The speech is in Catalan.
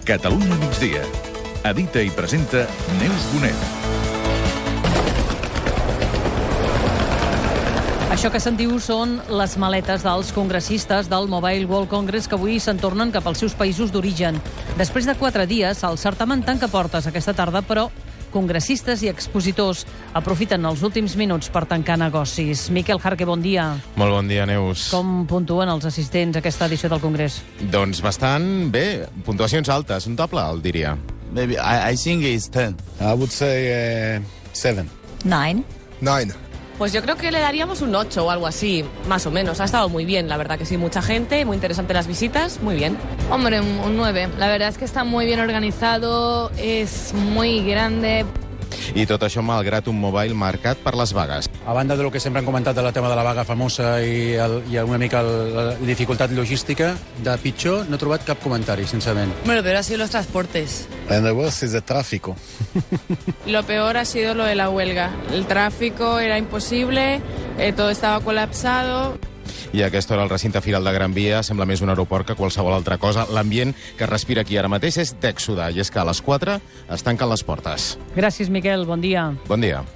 Catalunya migdia. Edita i presenta Neus Bonet. Això que sentiu són les maletes dels congressistes del Mobile World Congress que avui se'n tornen cap als seus països d'origen. Després de 4 dies, el certamen tanca portes aquesta tarda, però congressistes i expositors aprofiten els últims minuts per tancar negocis. Miquel Jarque, bon dia. Molt bon dia, Neus. Com puntuen els assistents a aquesta edició del Congrés? Doncs bastant bé, puntuacions altes, un doble alt, diria. Maybe I think it's 10. I would say 7. 9. 9. Pues yo creo que le daríamos un 8 o algo así, más o menos. Ha estado muy bien, la verdad que sí. Mucha gente, muy interesante las visitas, muy bien. Hombre, un 9. La verdad es que está muy bien organizado, es muy grande. I tot això malgrat un mobile marcat per les vagues. A banda del que sempre han comentat del tema de la vaga famosa i una mica la dificultat logística, de pitjor no he trobat cap comentari, sincerament. Bueno, lo peor ha sido los transportes. And the worst is the tráfico. Lo peor ha sido lo de la huelga. El tráfico era imposible, todo estaba colapsado. I a aquesta hora el recinte firal de Gran Via sembla més un aeroport que qualsevol altra cosa. L'ambient que respira aquí ara mateix és d'èxode, i és que a les 4 es tanquen les portes. Gràcies, Miquel. Bon dia. Bon dia.